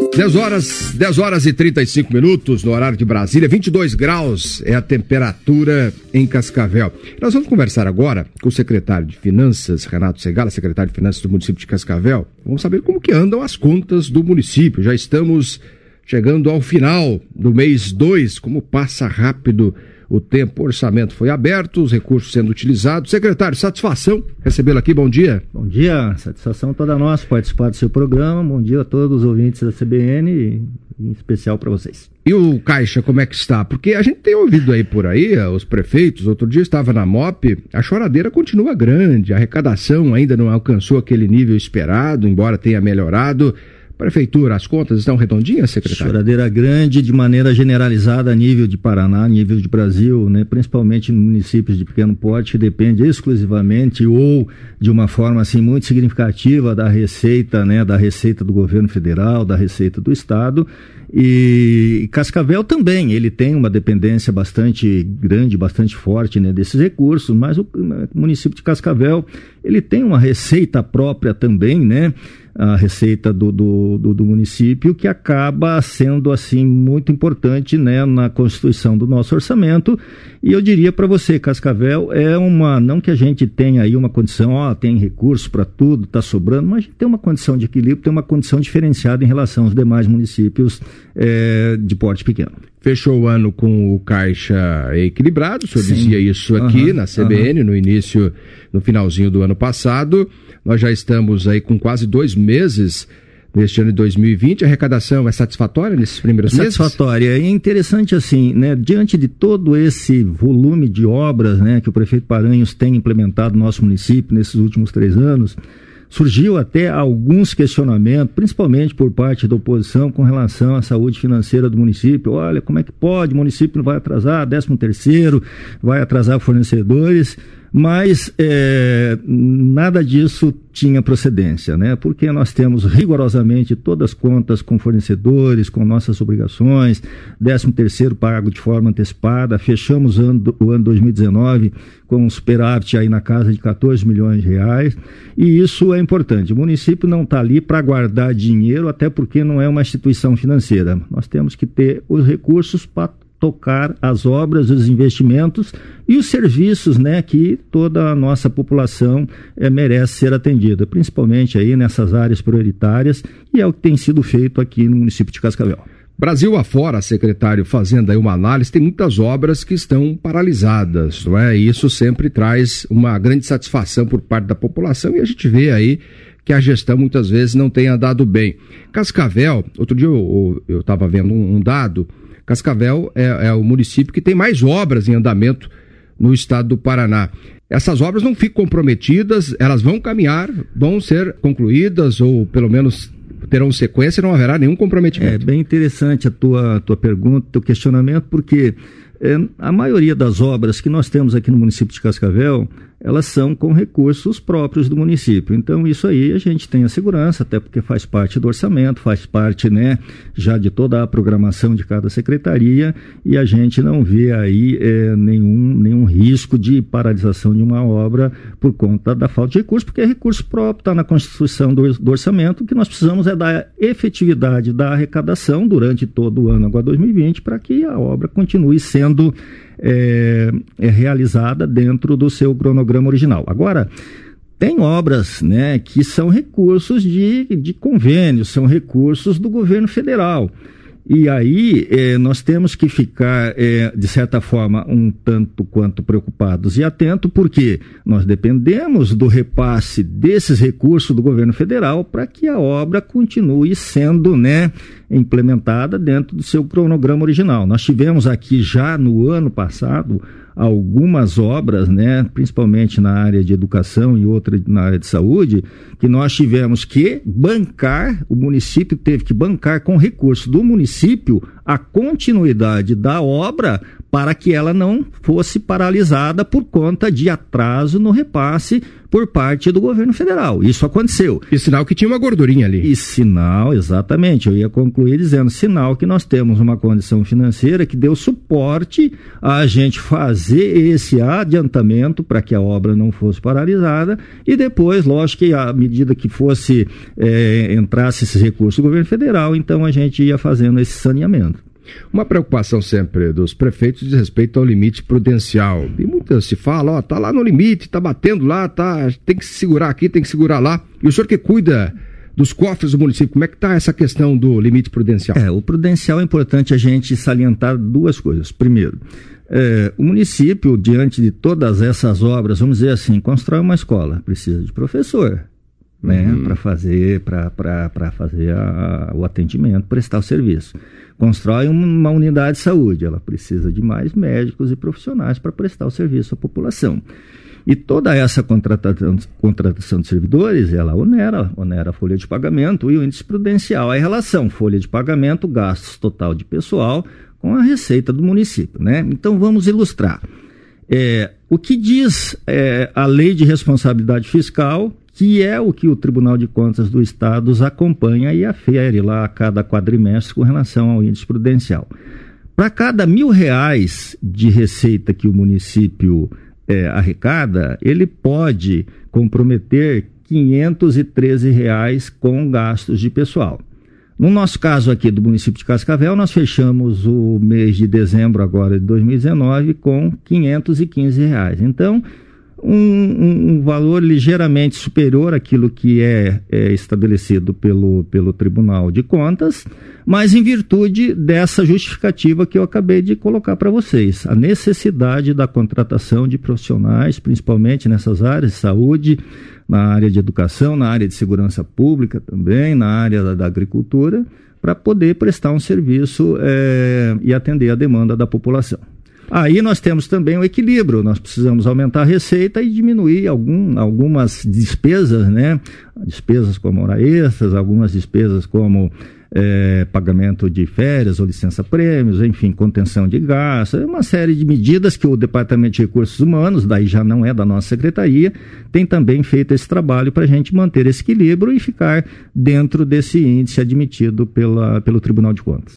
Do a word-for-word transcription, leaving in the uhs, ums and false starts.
dez horas, dez horas e trinta e cinco minutos no horário de Brasília, vinte e dois graus é a temperatura em Cascavel. Nós vamos conversar agora com o secretário de Finanças, Renato Segala, secretário de Finanças do município de Cascavel. Vamos saber como que andam as contas do município. Já estamos chegando ao final do mês dois, como passa rápido o tempo. O orçamento foi aberto, os recursos sendo utilizados. Secretário, satisfação recebê-lo aqui, bom dia. Bom dia, satisfação toda nossa participar do seu programa. Bom dia a todos os ouvintes da C B N e em especial para vocês. E o Caixa, como é que está? Porque a gente tem ouvido aí por aí, os prefeitos, outro dia estava na M O P, a choradeira continua grande, a arrecadação ainda não alcançou aquele nível esperado, embora tenha melhorado. Prefeitura, as contas estão redondinhas, secretário? Choradeira grande de maneira generalizada a nível de Paraná, a nível de Brasil, né? Principalmente em municípios de pequeno porte, que depende exclusivamente ou de uma forma assim muito significativa da receita, né? Da receita do governo federal, da receita do estado. E Cascavel também, ele tem uma dependência bastante grande, bastante forte, né, desses recursos, mas o município de Cascavel, ele tem uma receita própria também, né, a receita do, do, do, do município, que acaba sendo assim muito importante, né, na constituição do nosso orçamento. E eu diria para você, Cascavel é uma, não que a gente tenha aí uma condição, ó, tem recurso para tudo, está sobrando, mas a gente tem uma condição de equilíbrio, tem uma condição diferenciada em relação aos demais municípios é, de porte pequeno. Fechou o ano com o Caixa equilibrado, o senhor Sim. dizia isso aqui uhum, na C B N, uhum. no início, no finalzinho do ano passado. Nós já estamos aí com quase dois meses neste ano de dois mil e vinte. A arrecadação é satisfatória nesses primeiros meses? Satisfatória. É interessante assim, né, diante de todo esse volume de obras, né, que o prefeito Paranhos tem implementado no nosso município nesses últimos três anos, surgiu até alguns questionamentos, principalmente por parte da oposição, com relação à saúde financeira do município. Olha, como é que pode? O município não vai atrasar décimo terceiro, vai atrasar fornecedores, mas é, nada disso tinha procedência, né? Porque nós temos rigorosamente todas as contas com fornecedores, com nossas obrigações, décimo terceiro pago de forma antecipada, fechamos o ano, o ano dois mil e dezenove com um superávit aí na casa de quatorze milhões de reais, e isso é importante. O município não está ali para guardar dinheiro, até porque não é uma instituição financeira. Nós temos que ter os recursos para tocar as obras, os investimentos e os serviços, né, que toda a nossa população é, merece ser atendida, principalmente aí nessas áreas prioritárias, e é o que tem sido feito aqui no município de Cascavel. Brasil afora, secretário, fazendo aí uma análise, tem muitas obras que estão paralisadas, não é? E isso sempre traz uma grande satisfação por parte da população, e a gente vê aí que a gestão muitas vezes não tem andado bem. Cascavel, outro dia eu estava vendo um, um dado, Cascavel é, é o município que tem mais obras em andamento no estado do Paraná. Essas obras não ficam comprometidas, elas vão caminhar, vão ser concluídas ou pelo menos terão sequência, não haverá nenhum comprometimento. É bem interessante a tua, tua pergunta, teu questionamento, porque é, a maioria das obras que nós temos aqui no município de Cascavel, elas são com recursos próprios do município. Então isso aí a gente tem a segurança, até porque faz parte do orçamento, faz parte, né, já de toda a programação de cada secretaria, e a gente não vê aí é, nenhum, nenhum risco de paralisação de uma obra por conta da falta de recursos, porque é recurso próprio, está na constituição do, do orçamento. O que nós precisamos é da efetividade da arrecadação durante todo o ano agora dois mil e vinte, para que a obra continue sendo É, é realizada dentro do seu cronograma original. Agora, tem obras, né, que são recursos de, de convênio, são recursos do governo federal. E aí eh, nós temos que ficar, eh, de certa forma, um tanto quanto preocupados e atentos, porque nós dependemos do repasse desses recursos do governo federal para que a obra continue sendo, né, implementada dentro do seu cronograma original. Nós tivemos aqui já no ano passado algumas obras, né, principalmente na área de educação e outra na área de saúde, que nós tivemos que bancar, o município teve que bancar com recurso do município a continuidade da obra para que ela não fosse paralisada por conta de atraso no repasse por parte do governo federal. Isso aconteceu. E sinal que tinha uma gordurinha ali. E sinal, exatamente, eu ia concluir dizendo, sinal que nós temos uma condição financeira que deu suporte a gente fazer esse adiantamento para que a obra não fosse paralisada e depois, lógico que à medida que fosse, é, entrasse esses recursos do governo federal, então a gente ia fazendo esse saneamento. Uma preocupação sempre dos prefeitos diz respeito ao limite prudencial. E muitas se fala, ó, tá lá no limite, tá batendo lá, tá, tem que se segurar aqui, tem que segurar lá. E o senhor que cuida dos cofres do município, como é que tá essa questão do limite prudencial? É, o prudencial é importante a gente salientar duas coisas. Primeiro, é, o município, diante de todas essas obras, vamos dizer assim, constrói uma escola, precisa de professor, né, uhum. para fazer, pra, pra, pra fazer a, o atendimento, prestar o serviço. Constrói uma unidade de saúde, ela precisa de mais médicos e profissionais para prestar o serviço à população. E toda essa contratação, contratação de servidores, ela onera, onera a folha de pagamento e o índice prudencial, a relação folha de pagamento, gastos total de pessoal com a receita do município, né? Então vamos ilustrar. É, o que diz é, a lei de responsabilidade fiscal, que é o que o Tribunal de Contas do Estado acompanha e afere lá a cada quadrimestre com relação ao índice prudencial. Para cada mil reais de receita que o município é, arrecada, ele pode comprometer quinhentos e treze reais com gastos de pessoal. No nosso caso aqui do município de Cascavel, nós fechamos o mês de dezembro agora de dois mil e dezenove com quinhentos e quinze reais. Então, Um, um, um valor ligeiramente superior àquilo que é, é estabelecido pelo, pelo Tribunal de Contas, mas em virtude dessa justificativa que eu acabei de colocar para vocês, a necessidade da contratação de profissionais, principalmente nessas áreas de saúde, na área de educação, na área de segurança pública também, na área da, da agricultura, para poder prestar um serviço é, e atender a demanda da população. Aí nós temos também o equilíbrio, nós precisamos aumentar a receita e diminuir algum, algumas despesas, né? Despesas como hora extras, algumas despesas como é, pagamento de férias ou licença-prêmios, enfim, contenção de gastos, uma série de medidas que o Departamento de Recursos Humanos, daí já não é da nossa secretaria, tem também feito esse trabalho para a gente manter esse equilíbrio e ficar dentro desse índice admitido pela, pelo Tribunal de Contas.